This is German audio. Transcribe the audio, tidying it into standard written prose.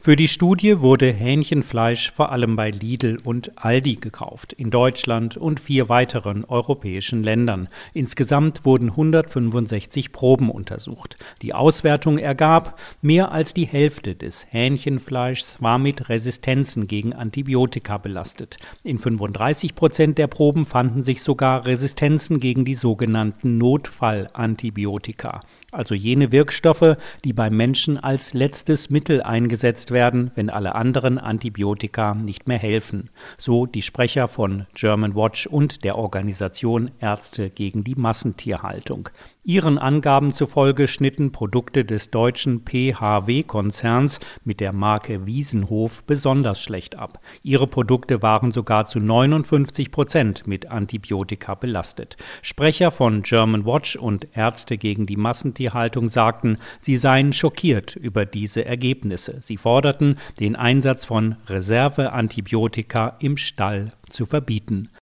Für die Studie wurde Hähnchenfleisch vor allem bei Lidl und Aldi gekauft, in Deutschland und 4 weiteren europäischen Ländern. Insgesamt wurden 165 Proben untersucht. Die Auswertung ergab, mehr als die Hälfte des Hähnchenfleischs war mit Resistenzen gegen Antibiotika belastet. In 35% der Proben fanden sich sogar Resistenzen gegen die sogenannten Notfallantibiotika, also jene Wirkstoffe, die beim Menschen als letztes Mittel eingesetzt werden, wenn alle anderen Antibiotika nicht mehr helfen. So die Sprecher von Germanwatch und der Organisation Ärzte gegen die Massentierhaltung. Ihren Angaben zufolge schnitten Produkte des deutschen PHW-Konzerns mit der Marke Wiesenhof besonders schlecht ab. Ihre Produkte waren sogar zu 59% mit Antibiotika belastet. Sprecher von Germanwatch und Ärzte gegen die Massentierhaltung sagten, sie seien schockiert über diese Ergebnisse. Sie forderten, den Einsatz von Reserveantibiotika im Stall zu verbieten.